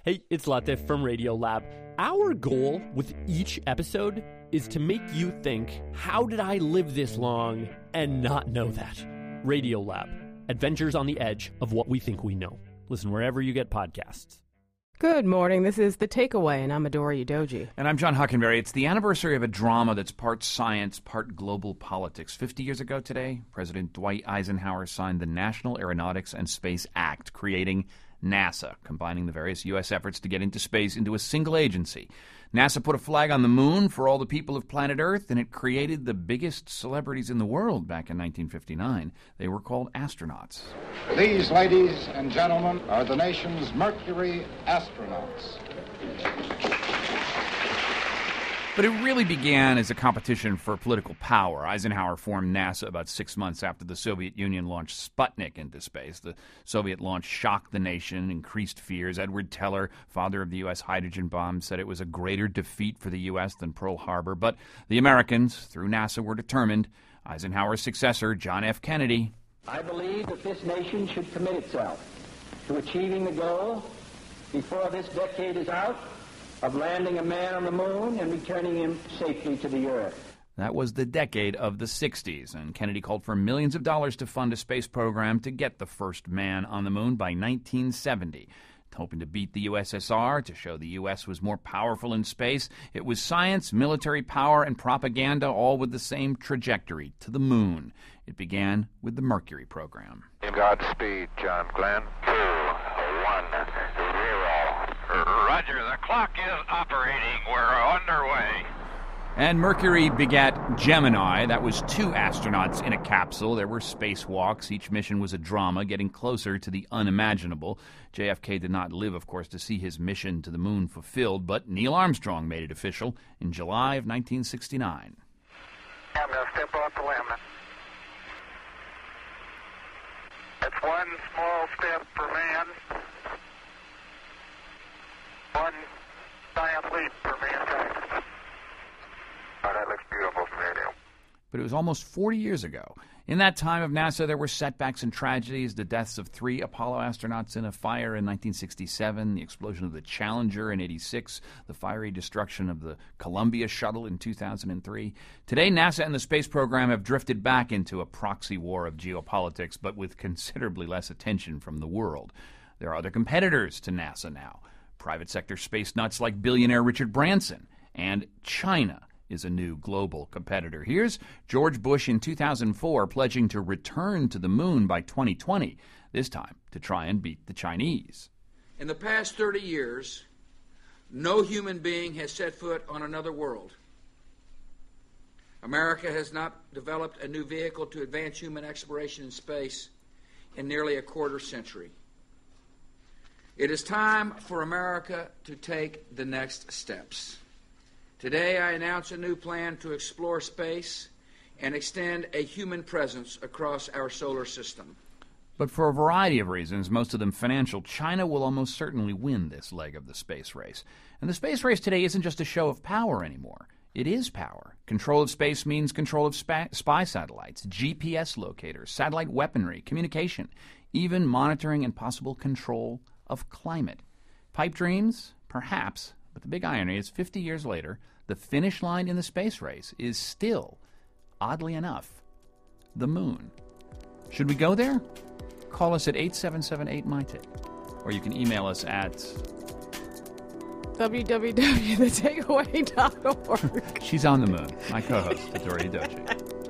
Hey, it's Latif from Radiolab. Our goal with each episode is to make you think, how did I live this long and not know that? Radiolab, adventures on the edge of what we think we know. Listen wherever you get podcasts. Good morning. This is The Takeaway, and I'm Adora Udoji. And I'm John Huckenberry. It's the anniversary of a drama that's part science, part global politics. 50 years ago today, President Dwight Eisenhower signed the National Aeronautics and Space Act, creating NASA, combining the various U.S. efforts to get into space into a single agency. NASA put a flag on the moon for all the people of planet Earth, and it created the biggest celebrities in the world back in 1959. They were called astronauts. These, ladies and gentlemen, are the nation's Mercury astronauts. But it really began as a competition for political power. Eisenhower formed NASA about 6 months after the Soviet Union launched Sputnik into space. The Soviet launch shocked the nation, increased fears. Edward Teller, father of the U.S. hydrogen bomb, said it was a greater defeat for the U.S. than Pearl Harbor. But the Americans, through NASA, were determined. Eisenhower's successor, John F. Kennedy. I believe that this nation should commit itself to achieving the goal, before this decade is out, of landing a man on the moon and returning him safely to the Earth. That was the decade of the 60s, and Kennedy called for millions of dollars to fund a space program to get the first man on the moon by 1970. Hoping to beat the USSR, to show the U.S. was more powerful in space. It was science, military power, and propaganda, all with the same trajectory, to the moon. It began with the Mercury program. Godspeed, John Glenn. 2, 1, 0. Roger, the clock is operating. We're underway. And Mercury begat Gemini. That was 2 astronauts in a capsule. There were spacewalks. Each mission was a drama, getting closer to the unimaginable. JFK did not live, of course, to see his mission to the moon fulfilled, but Neil Armstrong made it official in July of 1969. I'm going to step off the limb. It's one small step for man, one giant leap for mankind. Oh, that looks beautiful from radio. But it was almost 40 years ago. In that time of NASA, there were setbacks and tragedies, the deaths of 3 Apollo astronauts in a fire in 1967, the explosion of the Challenger in 86, the fiery destruction of the Columbia shuttle in 2003. Today, NASA and the space program have drifted back into a proxy war of geopolitics, but with considerably less attention from the world. There are other competitors to NASA now. Private sector space nuts like billionaire Richard Branson, and China is a new global competitor. Here's George Bush in 2004 pledging to return to the moon by 2020, this time to try and beat the Chinese. In the past 30 years, no human being has set foot on another world. America has not developed a new vehicle to advance human exploration in space in nearly a quarter century. It is time for America to take the next steps. Today, I announce a new plan to explore space and extend a human presence across our solar system. But for a variety of reasons, most of them financial, China will almost certainly win this leg of the space race. And the space race today isn't just a show of power anymore. It is power. Control of space means control of spy satellites, GPS locators, satellite weaponry, communication, even monitoring and possible control of climate. Pipe dreams? Perhaps. But the big irony is 50 years later, the finish line in the space race is still, oddly enough, the moon. Should we go there? Call us at 877-8-MITAKE. Or you can email us at www.thetakeaway.org. She's on the moon. My co-host, Adora Udoji.